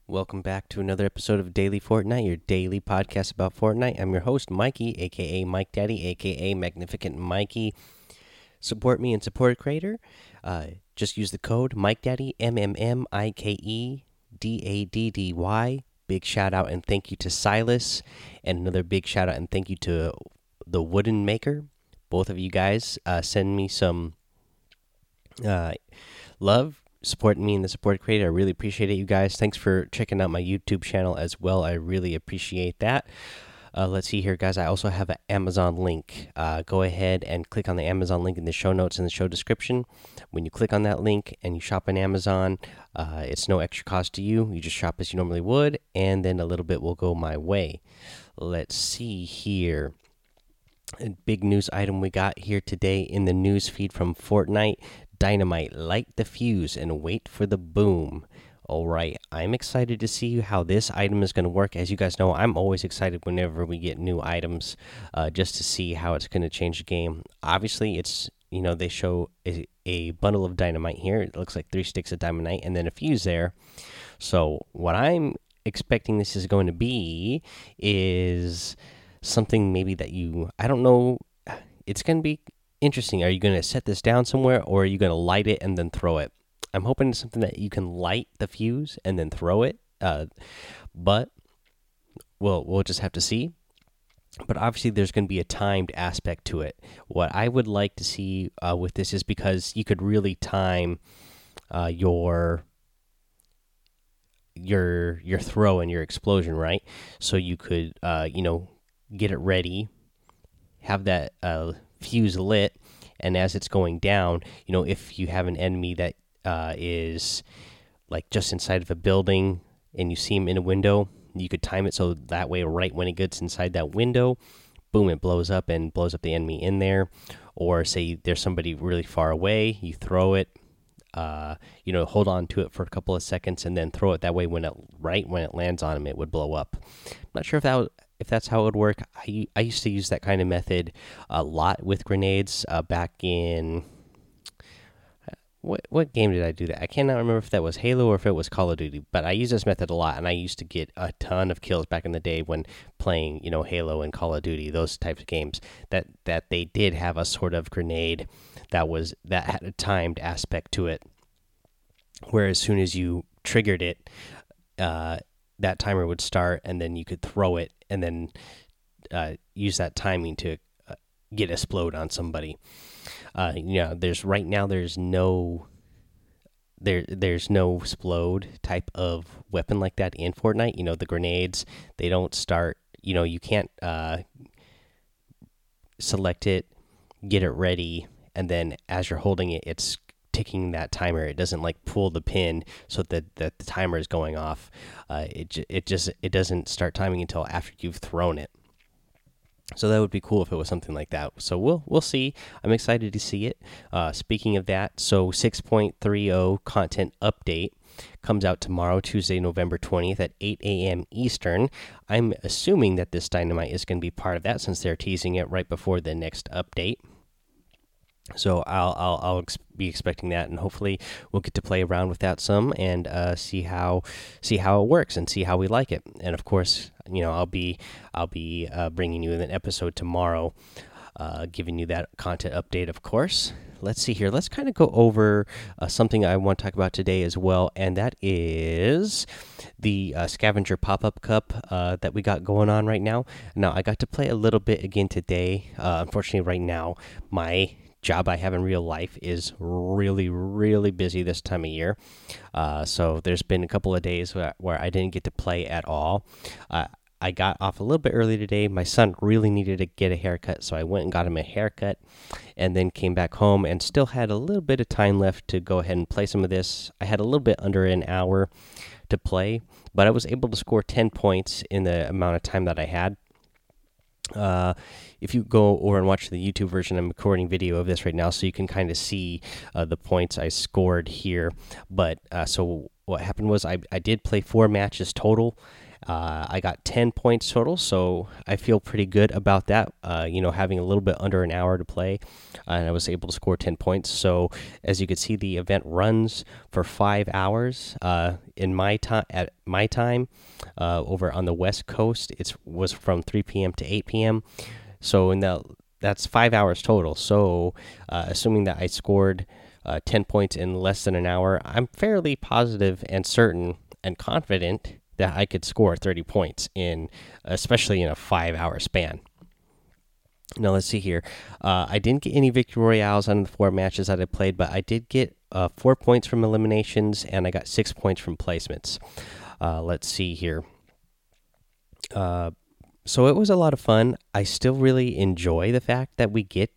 Welcome back to another episode of Daily Fortnite, your daily podcast about Fortnite. I'm your host, Mikey, aka Mike Daddy, aka Magnificent Mikey. Support me and support a creator. Just use the code Mike Daddy, MMMIKEDADDY. Big shout out and thank you to Silas, and another big shout out and thank you to the Wooden Maker. Both of you guys send me some love, supporting me in the support creator. I really appreciate it, you guys. Thanks for checking out my YouTube channel as well. I really appreciate that. Let's see here, guys. I also have an Amazon link. Go ahead and click on the Amazon link in the show notes and the show description. When you click on that link and you shop on Amazon, it's no extra cost to you. You just shop as you normally would, and then a little bit will go my way. Let's see here. A big news item we got here today in the news feed from Fortnite. Dynamite, light the fuse and wait for the boom. All right, I'm excited to see how this item is going to work. As you guys know, I'm always excited whenever we get new items, just to see how it's going to change the game. Obviously, it's they show a bundle of dynamite here. It looks like 3 sticks of dynamite and then a fuse there. So what I'm expecting this is going to be is something maybe that I don't know. It's going to be interesting. Are you going to set this down somewhere, or are you going to light it and then throw it? I'm hoping it's something that you can light the fuse and then throw it. But we'll just have to see. But obviously, there's going to be a timed aspect to it. What I would like to see with this is because you could really time your throw and your explosion, right? So you could get it ready, have that fuse lit, and as it's going down, if you have an enemy that is like just inside of a building and you see him in a window, you could time it so that way right when it gets inside that window, boom, it blows up and blows up the enemy in there. Or say there's somebody really far away, you throw it, hold on to it for a couple of seconds and then throw it. That way when it lands on him, it would blow up. I'm not sure if that's how it would work. I used to use that kind of method a lot with grenades back in what game did I do that? I cannot remember if that was Halo or if it was Call of Duty, but I used this method a lot, and I used to get a ton of kills back in the day when playing Halo and Call of Duty, those types of games that they did have a sort of grenade that had a timed aspect to it, where as soon as you triggered it, that timer would start, and then you could throw it, and then use that timing to get explode on somebody. There's no explode type of weapon like that in Fortnite. The grenades, they don't start. You can't select it, get it ready, and then as you're holding it, it's ticking that timer. It doesn't like pull the pin so that the timer is going off. It doesn't start timing until after you've thrown it. So that would be cool if it was something like that. So we'll see. I'm excited to see it. Speaking of that, so 6.30 content update comes out tomorrow, Tuesday, November 20th at 8 a.m. Eastern. I'm assuming that this dynamite is going to be part of that since they're teasing it right before the next update. So I'll be expecting that, and hopefully we'll get to play around with that some and see how it works and see how we like it. And of course, I'll be bringing you an episode tomorrow, giving you that content update. Of course, let's see here. Let's kind of go over something I want to talk about today as well, and that is the scavenger pop-up cup that we got going on right now. Now I got to play a little bit again today. Unfortunately, right now my job I have in real life is really, really busy this time of year. So there's been a couple of days where I didn't get to play at all. I got off a little bit early today. My son really needed to get a haircut, so I went and got him a haircut and then came back home and still had a little bit of time left to go ahead and play some of this. I had a little bit under an hour to play, but I was able to score 10 points in the amount of time that I had. If you go over and watch the YouTube version, I'm recording video of this right now, so you can kind of see the points I scored here. But so what happened was I did play 4 matches total. I got 10 points total, so I feel pretty good about that. Having a little bit under an hour to play, and I was able to score 10 points. So as you can see, the event runs for 5 hours. In my time, at my time, over on the West Coast, it was from 3 p.m. to 8 p.m. So that's 5 hours total. So assuming that I scored 10 points in less than an hour, I'm fairly positive and certain and confident that I could score 30 points especially in a 5 hour span. Now let's see here. I didn't get any victory royales on the 4 matches that I played, but I did get 4 points from eliminations, and I got 6 points from placements. Let's see here. So it was a lot of fun. I still really enjoy the fact that we get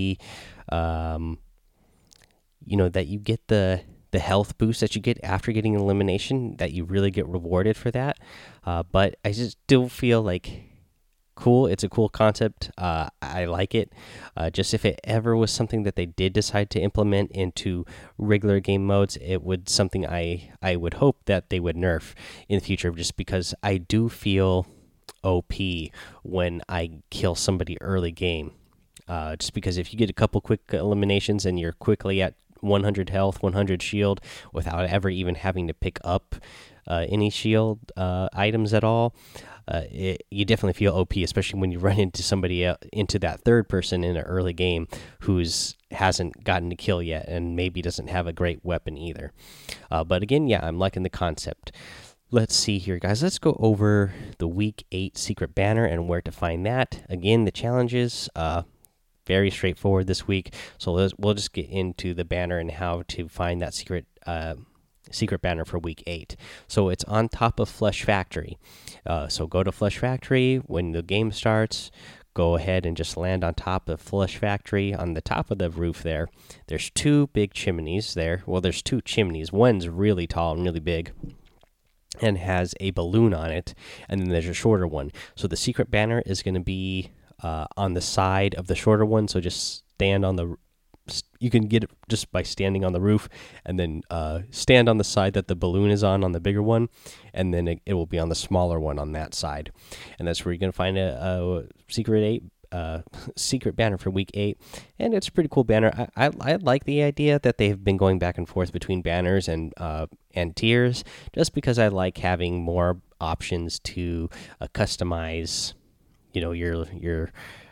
that you get the health boost that you get after getting elimination, that you really get rewarded for that. But I just still feel like cool. It's a cool concept. I like it. Just if it ever was something that they did decide to implement into regular game modes, it would something I would hope that they would nerf in the future. Just because I do feel OP when I kill somebody early game. Just because if you get a couple quick eliminations and you're quickly at 100 health, 100 shield, without ever even having to pick up any shield items at all, you definitely feel OP, especially when you run into somebody into that third person in an early game who's hasn't gotten a kill yet and maybe doesn't have a great weapon either. But again, yeah, I'm liking the concept. Let's see here, guys. Let's go over the week 8 secret banner and where to find that. Again, the challenges very straightforward this week, so we'll just get into the banner and how to find that secret banner for week 8. So it's on top of Flesh Factory. So go to Flesh Factory when the game starts. Go ahead and just land on top of Flesh Factory. On the top of the roof there's 2 big chimneys there. Well, there's 2 chimneys. One's really tall and really big and has a balloon on it, and then there's a shorter one. So the secret banner is going to be on the side of the shorter one. So just stand on you can get it just by standing on the roof, and then stand on the side that the balloon is on the bigger one, and then it will be on the smaller one on that side. And that's where you're going to find a secret banner for week 8, and it's a pretty cool banner. I like the idea that they've been going back and forth between banners and tiers, just because I like having more options to customize your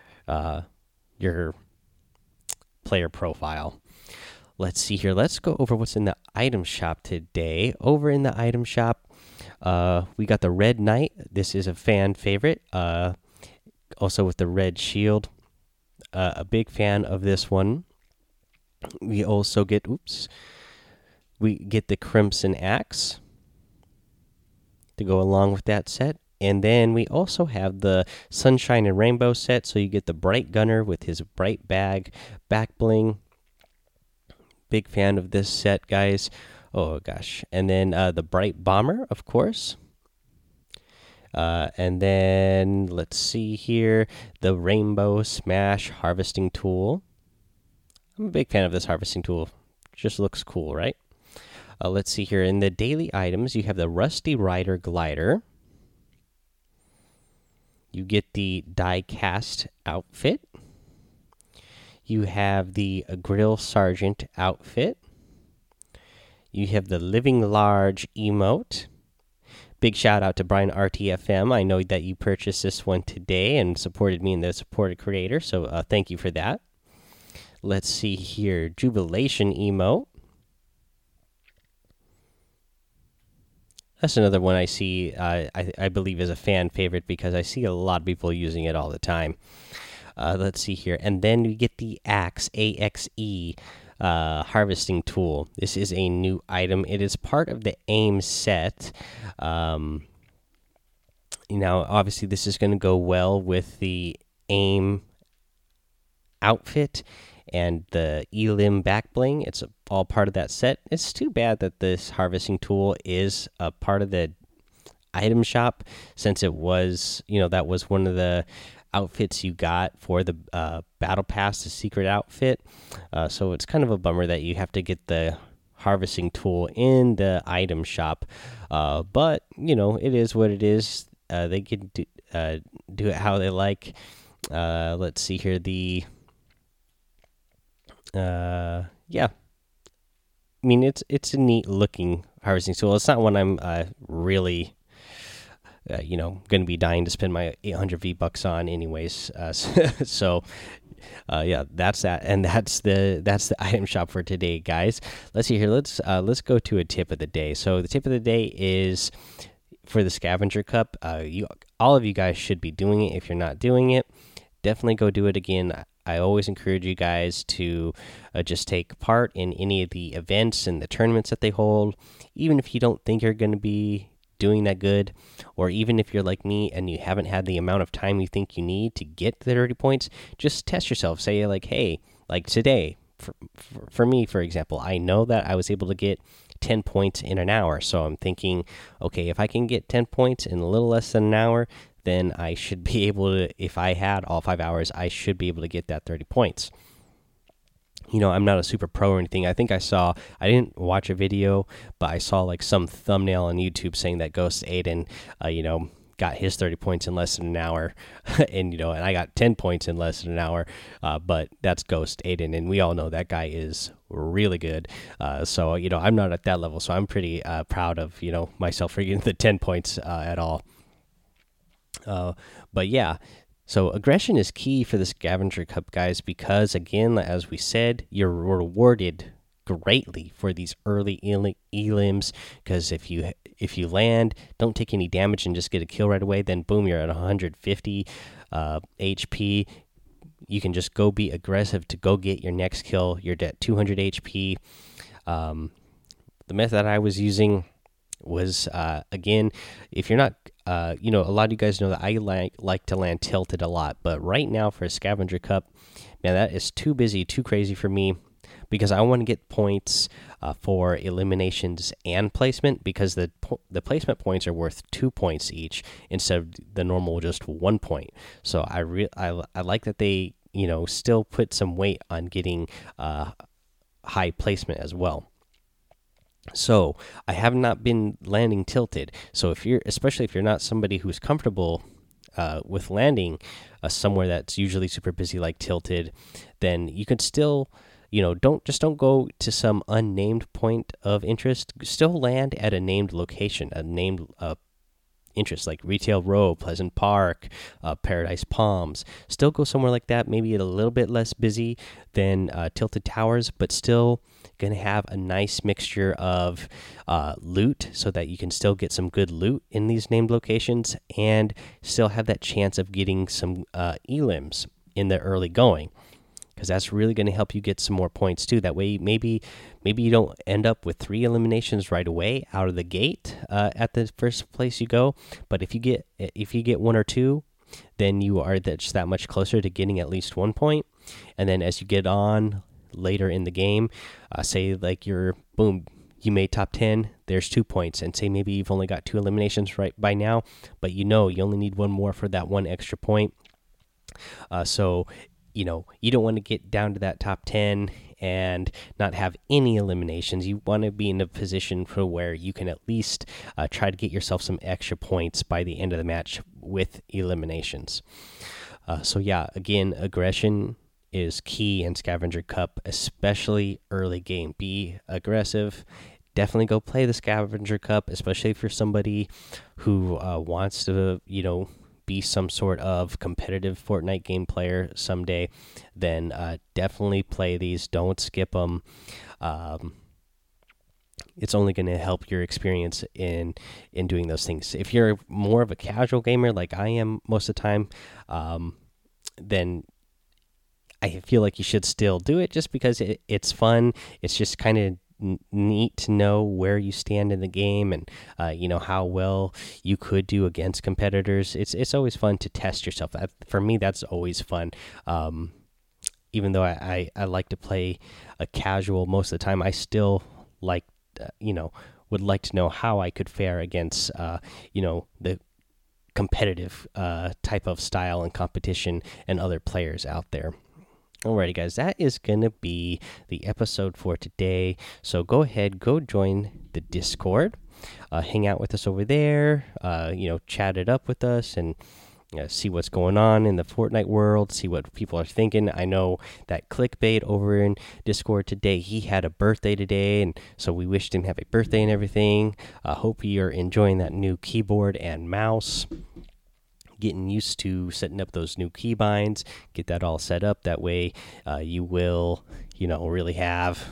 player profile. Let's see here. Let's go over what's in the item shop today. Over in the item shop, we got the Red Knight. This is a fan favorite. Also with the red shield. A big fan of this one. We also get the Crimson Axe to go along with that set. And then we also have the Sunshine and Rainbow set. So you get the Bright Gunner with his bright back bling. Big fan of this set, guys. Oh, gosh. And then the Bright Bomber, of course. And then let's see here. The Rainbow Smash Harvesting Tool. I'm a big fan of this harvesting tool. Just looks cool, right? Let's see here. In the daily items, you have the Rusty Rider Glider. You get the Die Cast outfit. You have the Grill Sergeant outfit. You have the Living Large emote. Big shout out to Brian RTFM. I know that you purchased this one today and supported me in the supported creator, so thank you for that. Let's see here. Jubilation emote. That's another one I see, I believe is a fan favorite because I see a lot of people using it all the time. Let's see here. And then we get the Axe, AXE, harvesting tool. This is a new item. It is part of the AIM set. Obviously, this is going to go well with the AIM outfit and the Elim back bling. It's all part of that set. It's too bad that this harvesting tool is a part of the item shop, since it was, that was one of the outfits you got for the battle pass, the secret outfit. So it's kind of a bummer that you have to get the harvesting tool in the item shop. But it is what it is. They can do it how they like. Let's see here. Yeah, I mean it's a neat looking harvesting tool. It's not one I'm really going to be dying to spend my 800 V bucks on anyways. So yeah, that's that, and that's the item shop for today, guys. Let's see here. Let's go to a tip of the day. So the tip of the day is for the scavenger cup. All of you guys should be doing it. If you're not doing it, definitely go do it again. I always encourage you guys to just take part in any of the events and the tournaments that they hold, even if you don't think you're going to be doing that good, or even if you're like me and you haven't had the amount of time you think you need to get the 30 points. Just test yourself. Say like, hey, like today, for me, for example, I know that I was able to get 10 points in an hour. So I'm thinking, okay, if I can get 10 points in a little less than an hour, then I should be able to, if I had all 5 hours, I should be able to get that 30 points. I'm not a super pro or anything. I didn't watch a video, but I saw like some thumbnail on YouTube saying that Ghost Aiden, got his 30 points in less than an hour. And I got 10 points in less than an hour. But that's Ghost Aiden, and we all know that guy is really good. So I'm not at that level, so I'm pretty proud of myself for getting the 10 points at all. But yeah, so aggression is key for the scavenger cup, guys, because again, as we said, you're rewarded greatly for these early elims. Because if you land, don't take any damage and just get a kill right away, then boom, you're at 150 HP. You can just go be aggressive to go get your next kill. You're at 200 HP. The method I was using was again, if you're not a lot of you guys know that I like to land tilted a lot, but right now for a scavenger cup, man, that is too busy, too crazy for me, because I want to get points for eliminations and placement, because the placement points are worth 2 points each instead of the normal just 1 point. So I like that they still put some weight on getting high placement as well. So I have not been landing tilted. So especially if you're not somebody who's comfortable with landing somewhere that's usually super busy like tilted, then you could still, don't go to some unnamed point of interest. Still land at a named location, a named interest like Retail Row, Pleasant Park, Paradise Palms. Still go somewhere like that, maybe a little bit less busy than Tilted Towers, but still going to have a nice mixture of loot, so that you can still get some good loot in these named locations and still have that chance of getting some elims in the early going, because that's really going to help you get some more points too. That way, maybe you don't end up with 3 eliminations right away out of the gate at the first place you go, but if you get 1 or 2, then you are just that much closer to getting at least 1 point. And then as you get on later in the game, say like you made top 10, there's 2 points, and say maybe you've only got 2 eliminations right by now, but you only need 1 more for that 1 extra point. So you don't want to get down to that top 10 and not have any eliminations. You want to be in a position for where you can at least try to get yourself some extra points by the end of the match with eliminations. So yeah, again, aggression is key in Scavenger Cup, especially early game. Be aggressive. Definitely go play the Scavenger Cup, especially if you're somebody who wants to, be some sort of competitive Fortnite game player someday. Then definitely play these. Don't skip them. It's only going to help your experience in doing those things. If you're more of a casual gamer like I am most of the time, then I feel like you should still do it, just because it's fun. It's just kind of neat to know where you stand in the game, and how well you could do against competitors. It's always fun to test yourself. For me, that's always fun. Even though I like to play a casual most of the time, I still like would like to know how I could fare against the competitive type of style and competition and other players out there. Alrighty, guys, that is going to be the episode for today. So go ahead, go join the Discord. hang out with us over there. Chat it up with us and see what's going on in the Fortnite world, see what people are thinking. I know that Clickbait over in Discord today, he had a birthday today, and so we wished him happy birthday and everything. Hope you're enjoying that new keyboard and mouse. Getting used to setting up those new keybinds, get that all set up. That way, you will, really have,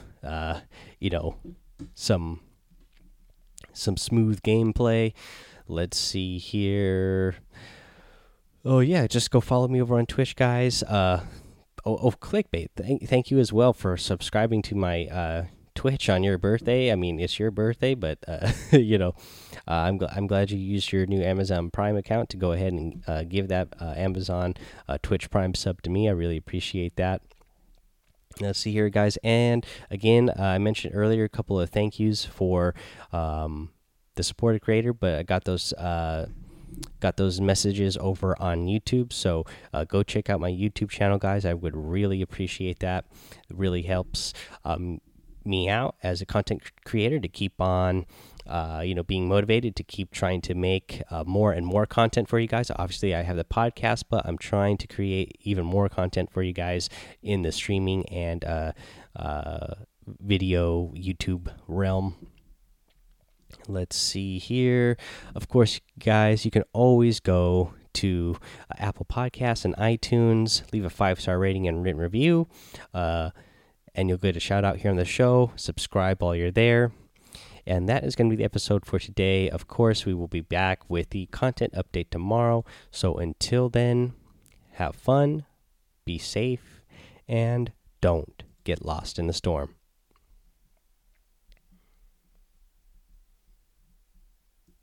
some smooth gameplay. Let's see here. Oh yeah, just go follow me over on Twitch, guys. Clickbait. Thank you as well for subscribing to my Twitch on your birthday. I mean, it's your birthday, but I'm glad you used your new Amazon Prime account to go ahead and give that Amazon Twitch Prime sub to me. I really appreciate that. Let's see here, guys. And again, I mentioned earlier a couple of thank yous for the supported creator, but I got those messages over on YouTube. So go check out my YouTube channel, guys. I would really appreciate that. It really helps me out as a content creator to keep on being motivated to keep trying to make more and more content for you guys. Obviously I have the podcast, but I'm trying to create even more content for you guys in the streaming and video YouTube realm. Let's see here. Of course, guys, you can always go to Apple Podcasts and iTunes, leave a 5-star rating and written review, and you'll get a shout out here on the show. Subscribe while you're there. And that is going to be the episode for today. Of course, we will be back with the content update tomorrow. So until then, have fun, be safe, and don't get lost in the storm.